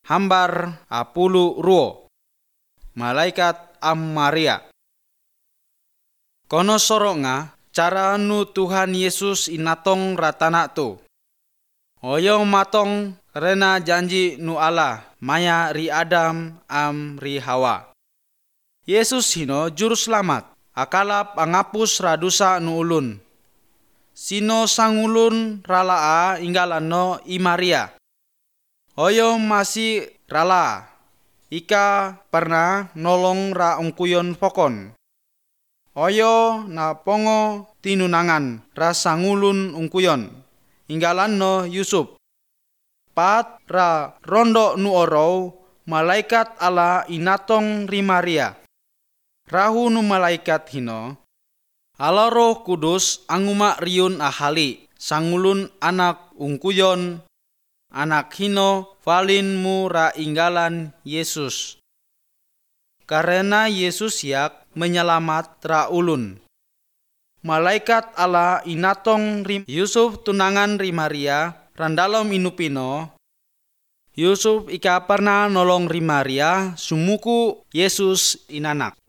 hambar apulu ruo. Malaikat am Maria. Kono soronga cara nu Tuhan Yesus inatong ratana tu. Oyo matong rena janji nu Allah maya ri Adam am ri Hawa. Yesus hino juru selamat, akalap angapus radusa nu ulun. Sino sangulun ralaa inggalano i Maria. Oyo masih rala. Ika pernah nolong ra ungkuyon pokon. Oyo na pongo tinunangan ra sangulun ungkuyon. Inggalano Yusuf. Pat ra rondo nu orow malaikat Allah inatong ri Maria. Rahu nu malaikat hino. Allah Roh Kudus anguma riun ahali sangulun anak ungkuyon. Anak hino valinmu ra inggalan Yesus. Karena Yesus yak menyelamat ra ulun. Malaikat Allah inatong ri Yusuf tunangan ri Maria randalom inupino. Yusuf ika pernah nolong ri Maria sumuku Yesus inanak.